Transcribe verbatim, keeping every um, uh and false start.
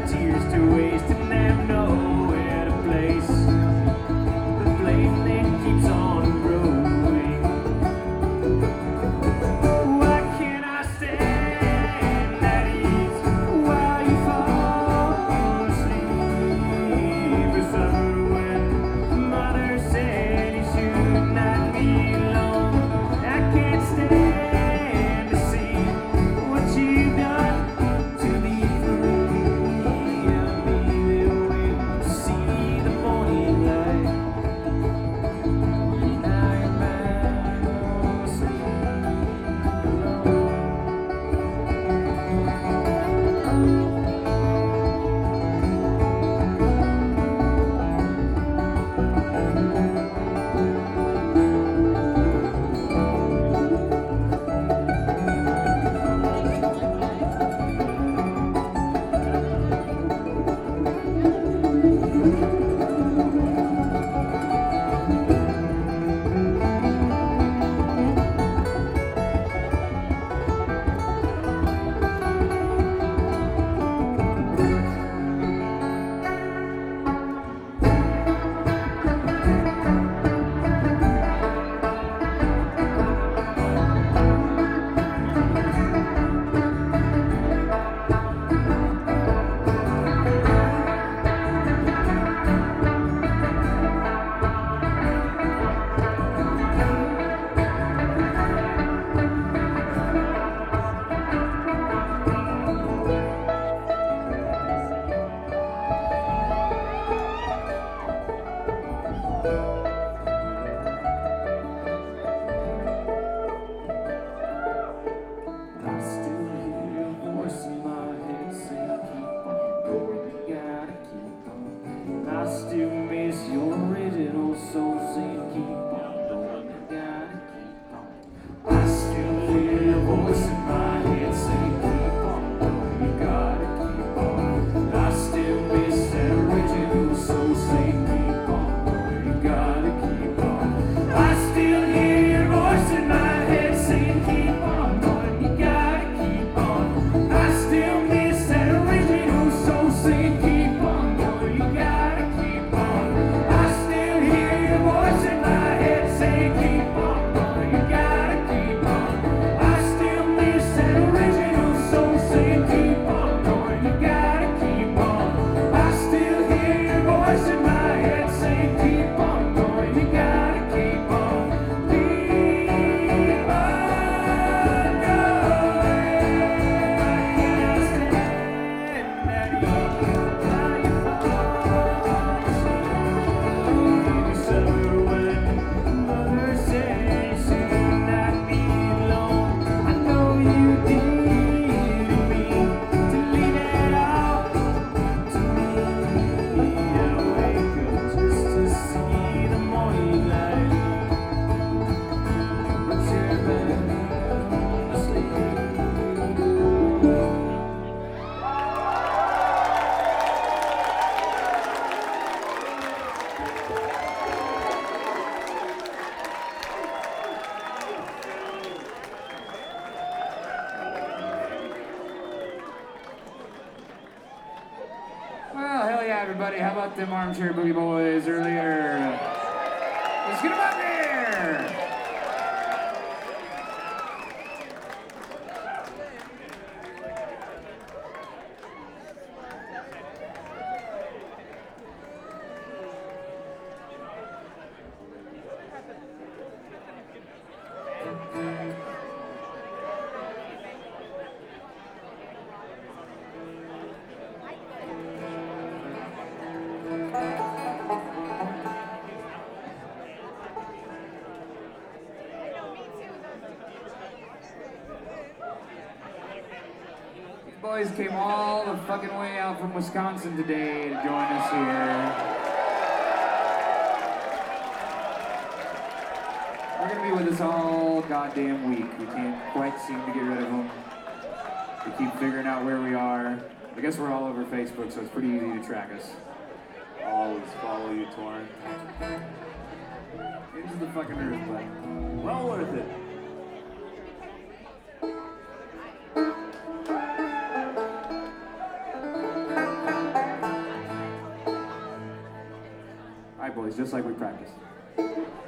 everybody. How about them Armchair Boogie Boys earlier? Let's get them out there! Boys came all the fucking way out from Wisconsin today to join us here. We're gonna be with us all goddamn week. We can't quite seem to get rid of them. We keep figuring out where we are. I guess we're all over Facebook, so it's pretty easy to track us. Always follow you, Torn. Into the fucking earth, but well worth it. right, boys, just like we practiced.